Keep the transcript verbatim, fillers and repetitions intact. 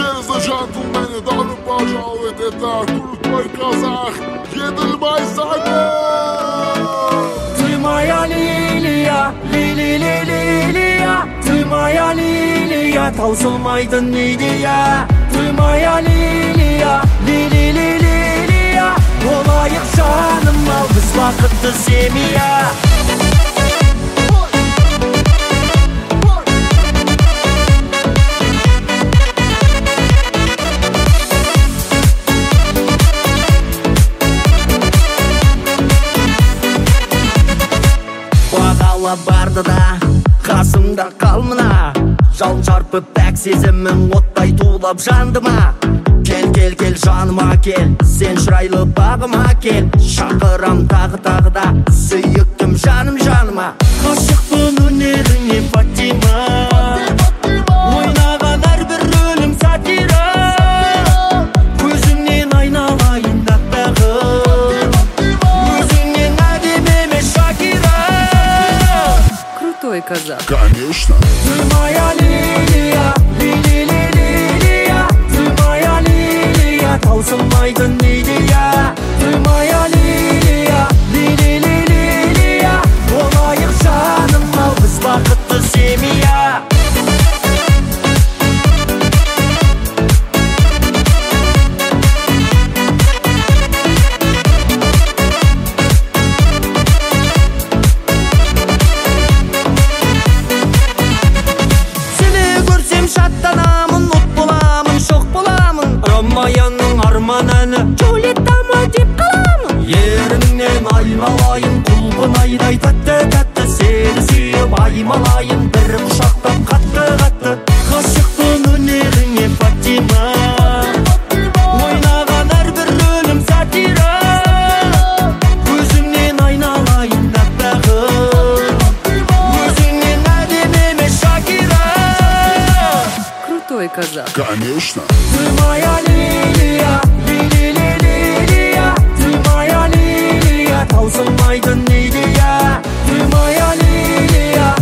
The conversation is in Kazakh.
Ladies and gentlemen, добро пожаловать, это крутой казах Еделбай Саймон. Ты моя лилия, ли-ли-ли-лилия, ты моя лилия, таусылмайтын идея. Ты моя лилия, ли-ли-ли-лилия, болайық жаным ал біз бақытты семья. Барды да, қасымда қал мына, жал жарпып пәк сезімің оттай тулап жандыма. Кел, кел, кел жаныма кел, сен шырайлы бағыма кел, шақырам тағы тағы да, сүйіктім жаным жаныма. Қашықпын өнеріңе Фатима, ойнаған әрбір рөлім сатира, көзімнен айналайын дақтағым, өзіңнен әдем емес Шакира. Крутой казах. Конечно. Ты моя лилия, ли-ли-ли-лилия, ты моя лилия, таусылмайтын идея. Ты моя лилия, ли-ли-ли-лилия, болайық жаным ал біз бақытты семья. Шаттанамын, от боламын, шоқ боламын, Ромайаның арман әні Джулиеттама деп қаламын. Еріңнен аймалайын, құлқын айдай тәтті-тәтті, сені сүйіп аймалайын, бір құшақтап қатты-қатты. Ғашықпын өнеріңе Фатима, ойнаған әрбір рөлім сатира, көзіңнен айналайын дақтағым, өзіңнен әдем емес Шакира. Крутой казах. Конечно. Ты моя лилия, ли-ли-ли-лилия, ты моя лилия, таусылмайтын идея. Ты моя лилия,